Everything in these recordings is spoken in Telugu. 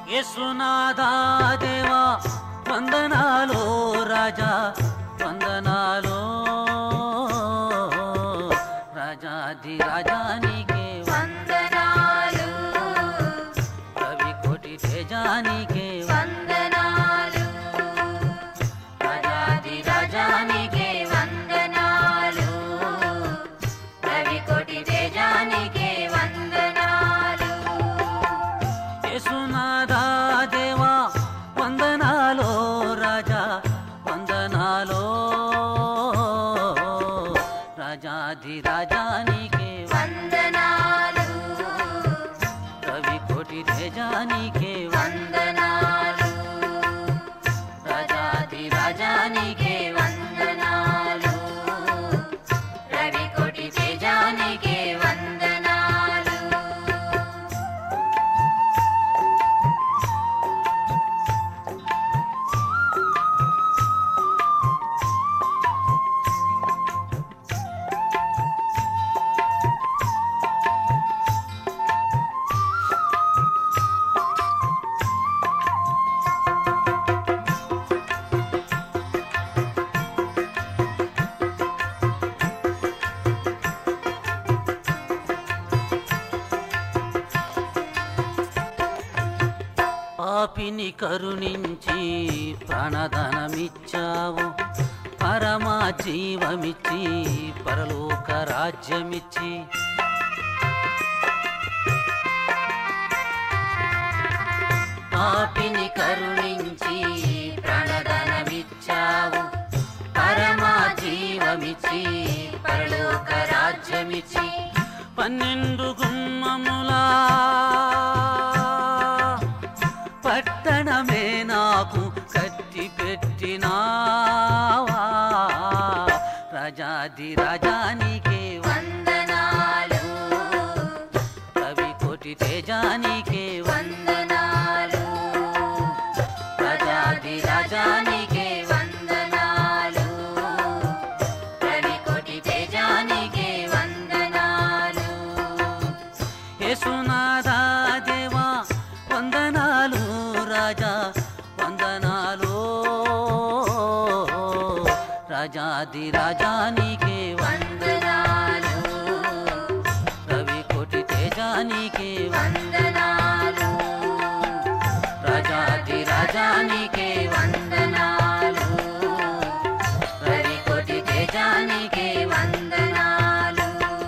యేసునాథా దేవా వందనాలో రాజా వందనాలో రాజాది రాజానికే వందనాలు రవి కోటి తేజానికే వందనాలు రాజాది రాజానికే వందనాలు రవి కోటి తేజానికే వందనాలు యేసునాథా దేవా వందనాలో రాజా వందనాలో రాజాది రాజానికే వందనాలు రవి కోటి తేజానికే వందనాలు రాజాది రాజానికే వందనాలు రవి కోటి తేజానికే వందనాలు పాపిని కరుణించి ప్రాణధనమిచ్చావు పరమా జీవమిచ్చి పరలోక రాజ్యమిచ్చి పాపిని కరుణించి ప్రాణధనమిచ్చావు పరమా జీవమిచ్చి పరలోక రాజ్యమిచ్చి 12 గుమ్మములా పట్టణమే నాకు కట్టి పెట్టినావా రాజాది రాజానికే వందనాలు రవి కోటి తేజానికే వందనాలు రాజాది రాజానికే వందనాలు రవి కోటి తేజానికే వందనాలు యేసునాథా దేవా వందనాలు రాజా వందనాలు రాజాది రాజానికే వందనాలు రవి కోటి తేజానికే వందనాలు రాజాది రాజానికే వందనాలు రవి కోటి తేజానికే వందనాలు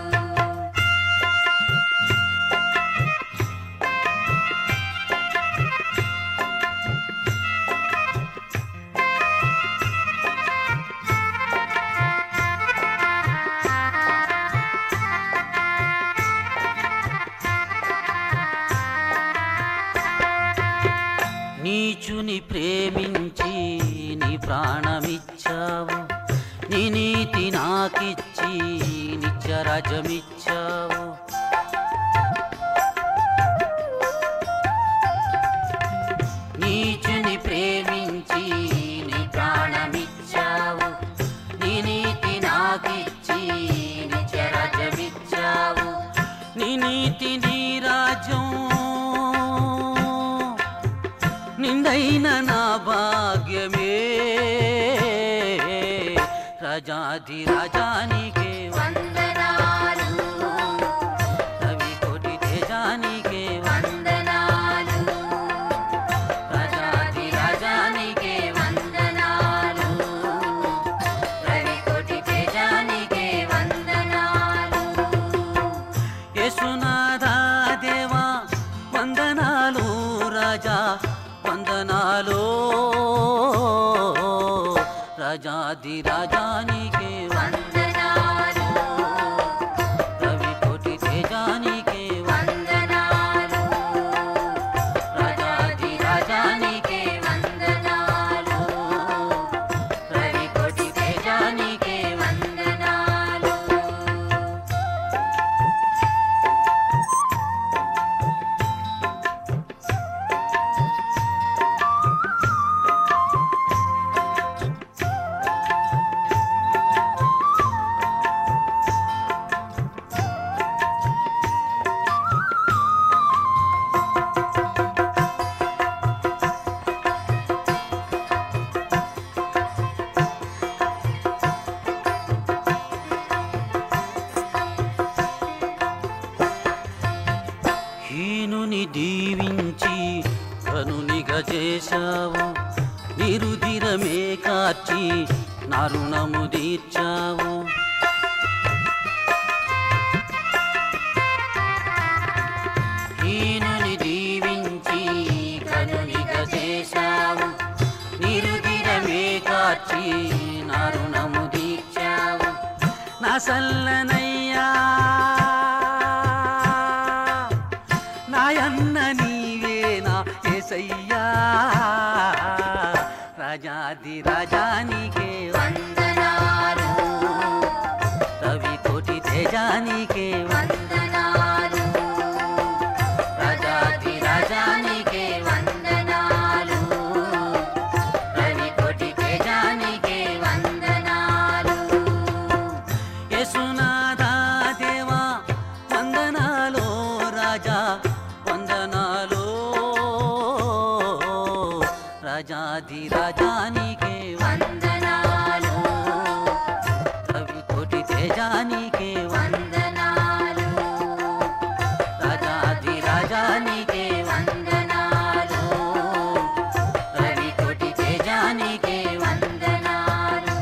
నీచుని ప్రేమించి నీ ప్రాణమిచ్చావు నీ నీతి నాకిచ్చి నిత్యరాజ్యమిచ్చావు నీచుని ప్రేమించి నీ ప్రాణమిచ్చావు నీ నీతి నాకిచ్చి నిత్యరాజ్యమిచ్చావు నీ నీతి నీ రాజ్యం నిందైన నా భాగ్యమే రాజాది రాజానికే వందనాలు రవి కోటి తేజానికే వందనాలు రాజాది రాజానికే వందనాలు రవి కోటి తేజానికే వందనాలు యేసునాథా దేవా వందనాలు రాజా వందనాలు రాజాది రాజానికే వందనాలు రవి కోటి తేజానికే వందనాలు రాజాది రాజానికే వందనాలు రవి కోటి తేజానికే వందనాలు దీవించి కనునిగా చేశావు, నిరుదిరమే కార్చి నా రుణము తీర్చావు. హీనుని దీవించి కనునిగా చేశావు, నిరుదిరమే కార్చి నా రుణము తీర్చావు. నా సల్లనయ్యా నాయన్న నీవేనా యేసయ్యా, రాజాది రాజానికే వందనాలు, రవి కోటి తేజానికే వందనాలు, రాజాది రాజానికే వందనాలు, రవి కోటి తేజానికే వందనాలు. యేసునాథా దేవా వందనాలో రాజా వందనాలో, రాజాది రాజానికే వందనాలు, రవి కోటి తేజానికే వందనాలు, రాజాది రాజానికే వందనాలు, రవి కోటి తేజానికే వందనాలు.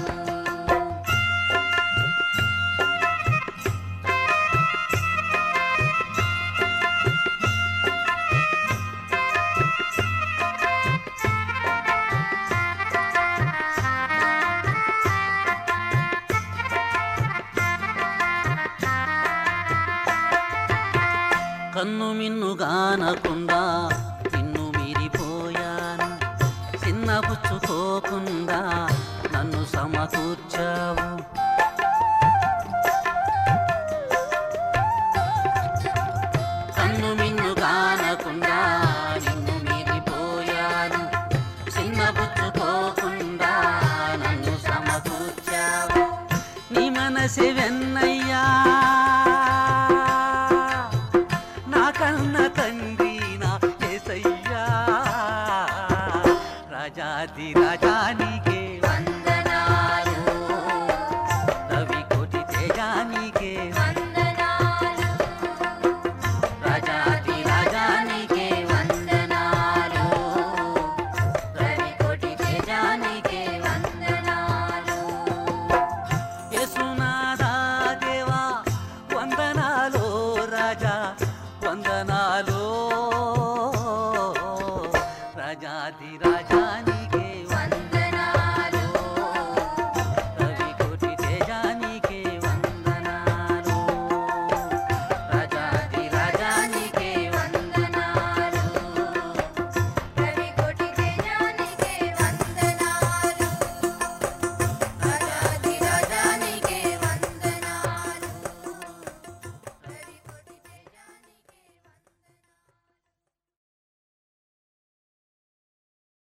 కన్ను మిన్నుగానకుండా నిన్ను మీరిపోయాను, చిన్నపుచ్చుకోకుండా నన్ను సమకూర్చావు. కన్ను మిన్నుగానకుండా నిన్ను మీరిపోయాను, చిన్నపుచ్చుకోకుండా నన్ను సమకూర్చావు. నీ మనసే వెన్నయ్యా నా కన్న తండ్రి నా యేసయ్యా, రాజాది రాజాని